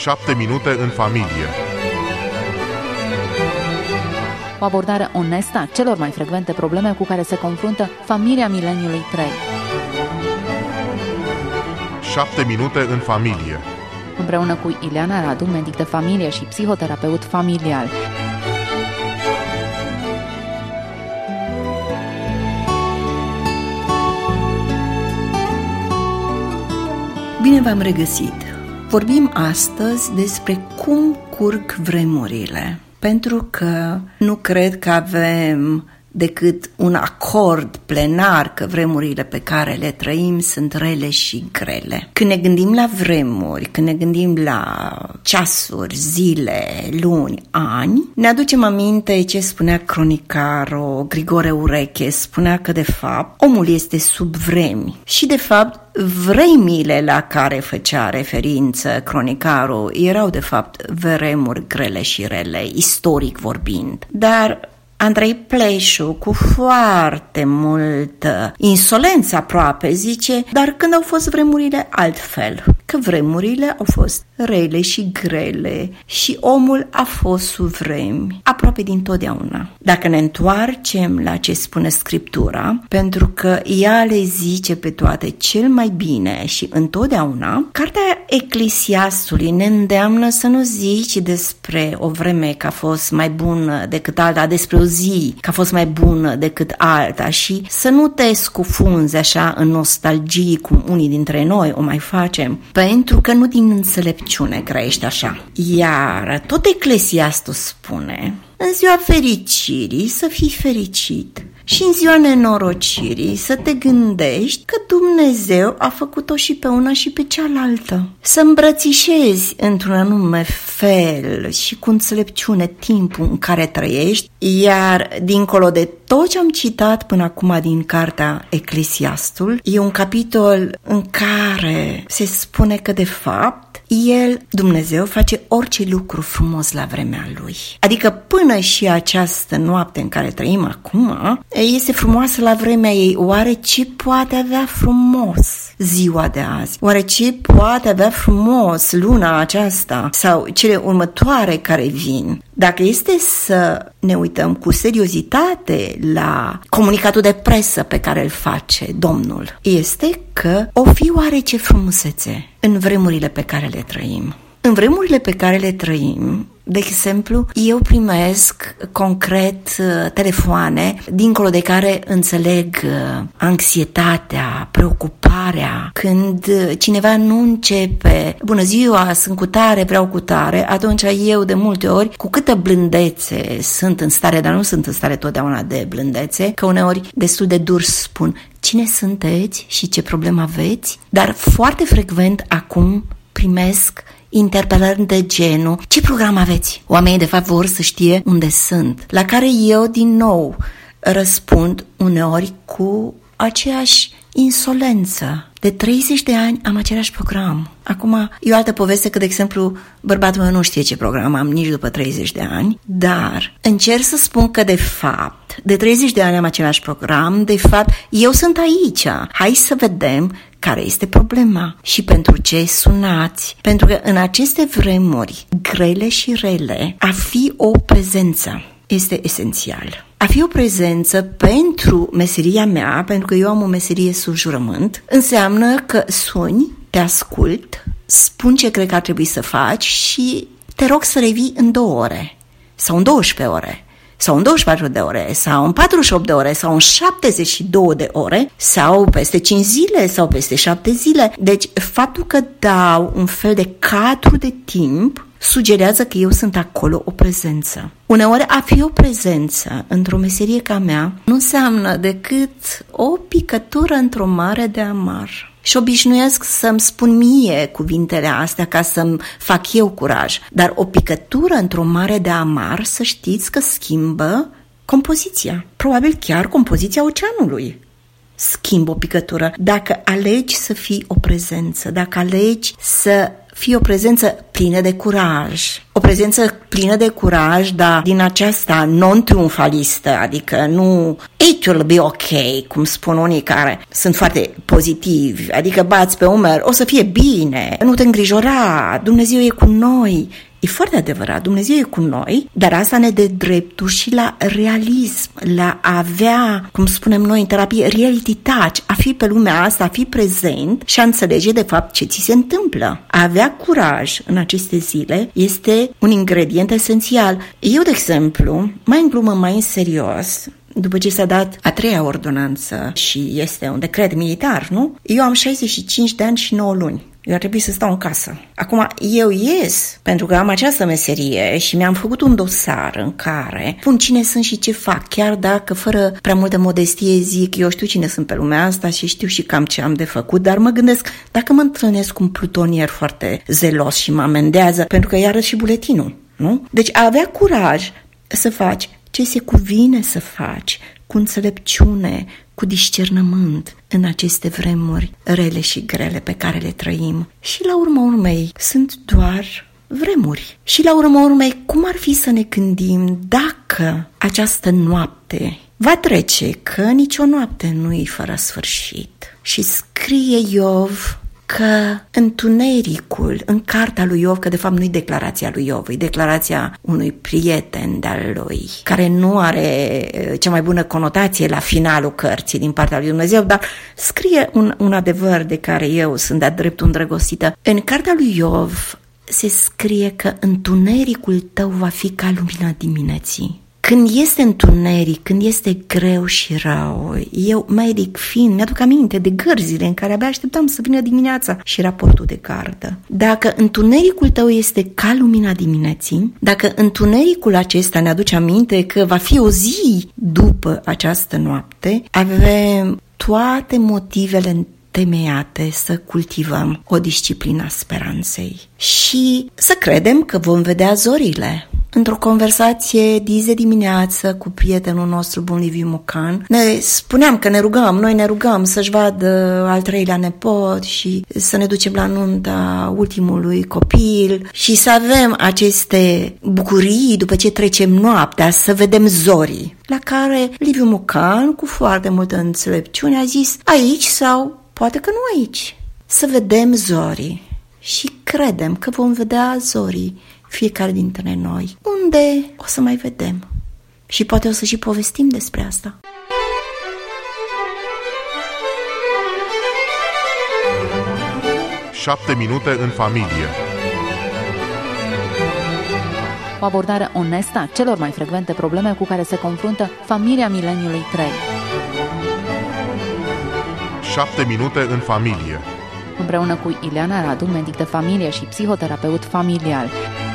7 minute în familie. O abordare onestă a celor mai frecvente probleme cu care se confruntă familia mileniului 3. 7 minute în familie. Împreună cu Ileana Radu, medic de familie și psihoterapeut familial. Bine v-am regăsit! Vorbim astăzi despre cum curg vremurile, pentru că nu cred că avem decât un acord plenar că vremurile pe care le trăim sunt rele și grele. Când ne gândim la vremuri, când ne gândim la ceasuri, zile, luni, ani, ne aducem aminte ce spunea cronicarul Grigore Ureche. Spunea că de fapt omul este sub vremi și de fapt vremile la care făcea referință cronicarul erau de fapt vremuri grele și rele, istoric vorbind. Dar Andrei Pleșu, cu foarte multă insolență aproape, zice, dar când au fost vremurile altfel, că vremurile au fost rele și grele și omul a fost sub vremi aproape dintotdeauna. Dacă ne întoarcem la ce spune Scriptura, pentru că ea le zice pe toate cel mai bine și întotdeauna, cartea Eclesiastului ne îndeamnă să nu zici despre o vreme că a fost mai bună decât alta, despre o zi că a fost mai bună decât alta și să nu te scufunzi așa în nostalgii cum unii dintre noi o mai facem, pentru că nu din înțelepciune grăiești așa. Iar tot Eclesiastul spune, în ziua fericirii să fii fericit și în ziua nenorocirii să te gândești că Dumnezeu a făcut-o și pe una și pe cealaltă. Să îmbrățișezi într-un anume fel și cu înțelepciune timpul în care trăiești, iar dincolo de tot ce am citat până acum din cartea Eclesiastul, e un capitol în care se spune că de fapt Dumnezeu face orice lucru frumos la vremea Lui. Adică până și această noapte în care trăim acum, este frumoasă la vremea ei. Oare ce poate avea frumos ziua de azi? Oare ce poate avea frumos luna aceasta sau cele următoare care vin? Dacă este să ne uităm cu seriozitate la comunicatul de presă pe care îl face Domnul, este că o fi oarece frumusețe în vremurile pe care le trăim. În vremurile pe care le trăim, de exemplu, eu primesc concret telefoane, dincolo de care înțeleg anxietatea, preocuparea, când cineva nu începe, bună ziua, sunt cu tare, vreau cu tare, atunci eu de multe ori, cu câtă blândețe sunt în stare, dar nu sunt în stare totdeauna de blândețe, că uneori destul de dur spun, cine sunteți și ce problemă aveți? Dar foarte frecvent acum primesc interpelări de genul, ce program aveți? Oamenii de fapt vor să știe unde sunt, la care eu din nou răspund uneori cu aceeași insolență. De 30 de ani am același program. Acum, e o altă poveste că, de exemplu, bărbatul meu nu știe ce program am nici după 30 de ani, dar încerc să spun că, de fapt, de 30 de ani am același program, de fapt, eu sunt aici. Hai să vedem care este problema și pentru ce sunați. Pentru că în aceste vremuri grele și rele, a fi o prezență este esențial. A fi o prezență pentru meseria mea, pentru că eu am o meserie sub jurământ, înseamnă că suni, te ascult, spun ce cred că ar trebui să faci și te rog să revii în 2 ore sau în 12 ore sau în 24 de ore sau în 48 de ore sau în 72 de ore sau peste 5 zile sau peste 7 zile. Deci faptul că dau un fel de cadru de timp sugerează că eu sunt acolo o prezență. Uneori a fi o prezență într-o meserie ca mea nu înseamnă decât o picătură într-o mare de amar. Și obișnuiesc să-mi spun mie cuvintele astea ca să-mi fac eu curaj. Dar o picătură într-o mare de amar, să știți că schimbă compoziția. Probabil chiar compoziția oceanului. Schimbă o picătură. Dacă alegi să fii o prezență, dacă alegi să fie o prezență plină de curaj. O prezență plină de curaj, dar din aceasta non-triumfalistă, adică nu it will be ok, cum spun unii care sunt foarte pozitivi, adică bați pe umăr, o să fie bine, nu te îngrijora, Dumnezeu e cu noi. E foarte adevărat, Dumnezeu e cu noi, dar asta ne dă dreptul și la realism, la a avea, cum spunem noi în terapie, reality touch, a fi pe lumea asta, a fi prezent și a înțelege de fapt ce ți se întâmplă. A avea curaj în aceste zile este un ingredient esențial. Eu, de exemplu, mai în glumă, mai în serios, după ce s-a dat a 3-a ordonanță și este un decret militar, nu? Eu am 65 de ani și 9 luni. Eu ar trebui să stau în casă. Acum, eu ies pentru că am această meserie și mi-am făcut un dosar în care pun cine sunt și ce fac, chiar dacă fără prea multă modestie zic, eu știu cine sunt pe lumea asta și știu și cam ce am de făcut, dar mă gândesc, dacă mă întâlnesc cu un plutonier foarte zelos și mă amendează, pentru că i-arăt și buletinul, nu? Deci a avea curaj să faci ce se cuvine să faci, cu înțelepciune, cu discernământ în aceste vremuri rele și grele pe care le trăim. Și la urma urmei sunt doar vremuri. Și la urma urmei, cum ar fi să ne gândim dacă această noapte va trece, că nicio noapte nu e fără sfârșit. Și scrie Iov că întunericul în cartea lui Iov, că de fapt nu-i declarația lui Iov, e declarația unui prieten de-al lui, care nu are cea mai bună conotație la finalul cărții din partea lui Dumnezeu, dar scrie un adevăr de care eu sunt de-a dreptul îndrăgostită. În cartea lui Iov se scrie că întunericul tău va fi ca lumina dimineții. Când este întuneric, când este greu și rău, eu, medic fiind, mi-aduc aminte de gărzile în care abia așteptam să vină dimineața și raportul de gardă. Dacă întunericul tău este ca lumina dimineții, dacă întunericul acesta ne aduce aminte că va fi o zi după această noapte, avem toate motivele temeiate să cultivăm o disciplină a speranței și să credem că vom vedea zorile. Într-o conversație de dimineață cu prietenul nostru bun Liviu Mocan, ne spuneam că noi ne rugăm să-și vadă al 3-lea nepot și să ne ducem la nunta ultimului copil și să avem aceste bucurii după ce trecem noaptea, să vedem zorii. La care Liviu Mocan, cu foarte multă înțelepciune, a zis aici sau poate că nu aici. Să vedem zorii și credem că vom vedea zorii fiecare dintre noi. Unde o să mai vedem? Și poate o să și povestim despre asta. Șapte minute în familie. O abordare onestă a celor mai frecvente probleme cu care se confruntă familia mileniului 3. 7 minute în familie. Împreună cu Ileana Radu, medic de familie și psihoterapeut familial.